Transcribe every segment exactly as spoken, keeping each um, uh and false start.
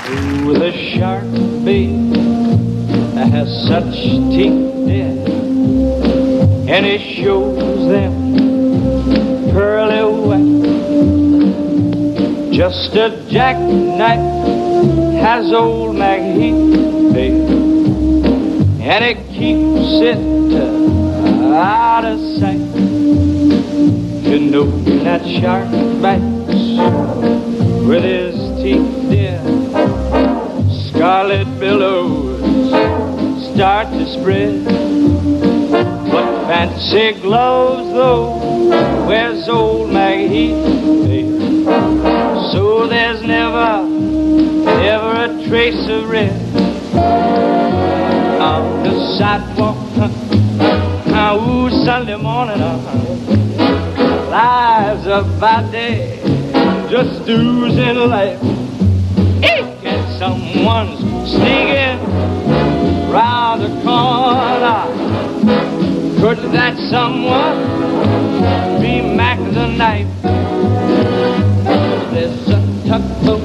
Ooh, the shark, babe, has such teeth, dear, and it shows them pearly white. Just a jackknife has old MacHeath, babe, and it keeps it uh, out of sight. You know that shark bites with his teeth, dear. Scarlet billows start to spread, but fancy gloves, though, where's old MacHeath, babe? So there's never, never a trace of red on the sidewalk. Uh, ooh, Sunday morning, uh, lives of by day just oozing life. And someone's sneaking round the corner. Could that someone be Mac the Knife? There's a tugboat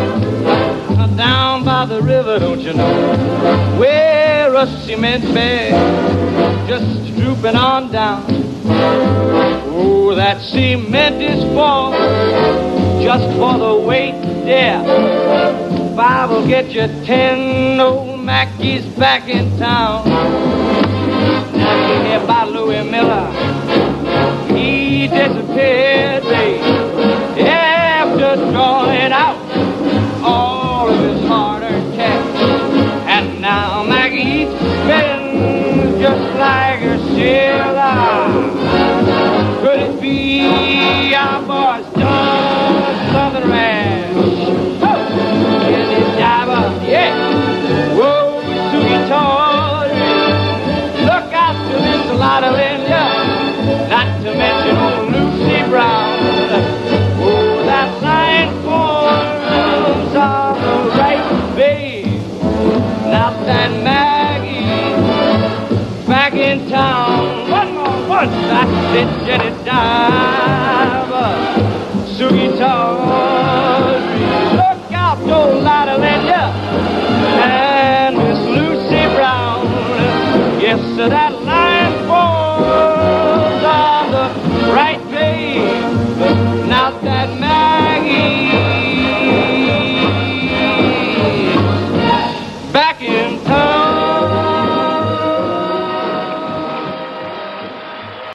down by the river, don't you know, where a cement bag just drooping on down. Oh, that cement is for, just for the weight there. Five will get you ten, old Mackey's back in town. Now you hear about Louis Miller, he disappeared, babe, after drawing out all of his hard-earned cash. And now Mackey's spinning just like a sailor. Could it be our boy's done something rash? Oh, in his diver, yeah. Whoa, Sugie Tory, look out to this lot of Linda, not to mention old Lucy Brown. Oh, that line forms on the right, babe. Now that Maggie back in town. One more, one. That's it, Jenny died.